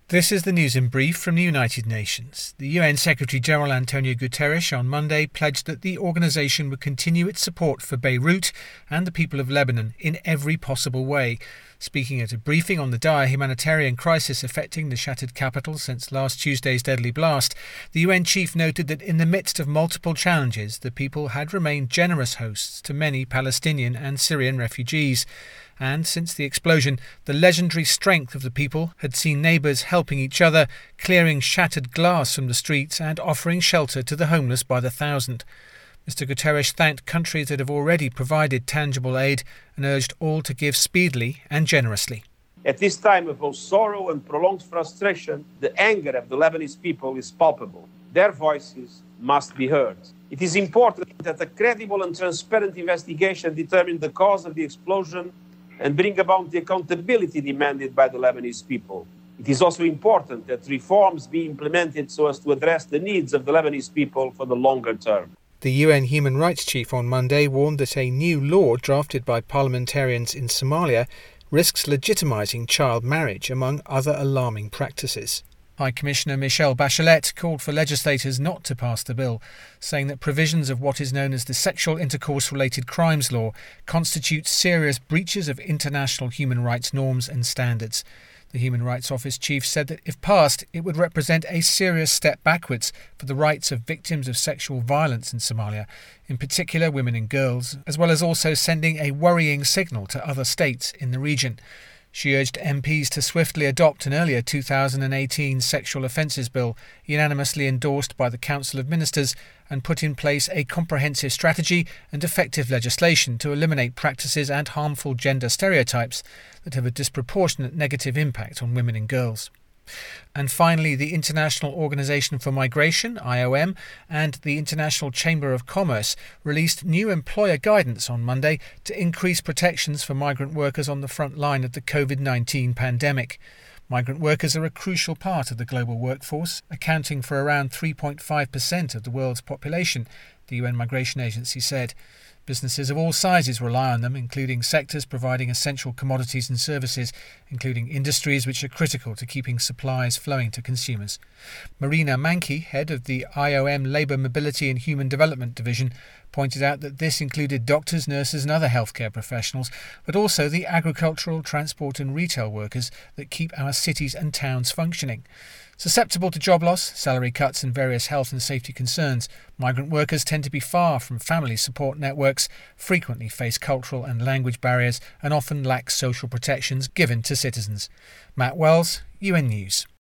This is the news in brief from the United Nations. The UN Secretary-General Antonio Guterres on Monday pledged that the organisation would continue its support for Beirut and the people of Lebanon in every possible way. Speaking at a briefing on the dire humanitarian crisis affecting the shattered capital since last Tuesday's deadly blast, the UN chief noted that in the midst of multiple challenges, the people had remained generous hosts to many Palestinian and Syrian refugees. And since the explosion, the legendary strength of the people had seen neighbours helping each other, clearing shattered glass from the streets and offering shelter to the homeless by the thousand. Mr. Guterres thanked countries that have already provided tangible aid and urged all to give speedily and generously. At this time of both sorrow and prolonged frustration, the anger of the Lebanese people is palpable. Their voices must be heard. It is important that a credible and transparent investigation determine the cause of the explosion and bring about the accountability demanded by the Lebanese people. It is also important that reforms be implemented so as to address the needs of the Lebanese people for the longer term. The UN Human Rights Chief on Monday warned that a new law drafted by parliamentarians in Somalia risks legitimising child marriage, among other alarming practices. High Commissioner Michelle Bachelet called for legislators not to pass the bill, saying that provisions of what is known as the Sexual Intercourse-Related Crimes Law constitute serious breaches of international human rights norms and standards. The Human Rights Office chief said that if passed, it would represent a serious step backwards for the rights of victims of sexual violence in Somalia, in particular women and girls, as well as also sending a worrying signal to other states in the region. She urged MPs to swiftly adopt an earlier 2018 sexual offences bill, unanimously endorsed by the Council of Ministers, and put in place a comprehensive strategy and effective legislation to eliminate practices and harmful gender stereotypes that have a disproportionate negative impact on women and girls. And finally, the International Organization for Migration, IOM, and the International Chamber of Commerce released new employer guidance on Monday to increase protections for migrant workers on the front line of the COVID-19 pandemic. Migrant workers are a crucial part of the global workforce, accounting for around 3.5% of the world's population, the UN Migration Agency said. Businesses of all sizes rely on them, including sectors providing essential commodities and services, including industries which are critical to keeping supplies flowing to consumers. Marina Mankey, head of the IOM Labour Mobility and Human Development Division, pointed out that this included doctors, nurses and other healthcare professionals, but also the agricultural, transport and retail workers that keep our cities and towns functioning. Susceptible to job loss, salary cuts and various health and safety concerns, migrant workers tend to be far from family support networks, frequently face cultural and language barriers and often lack social protections given to citizens. Matt Wells, UN News.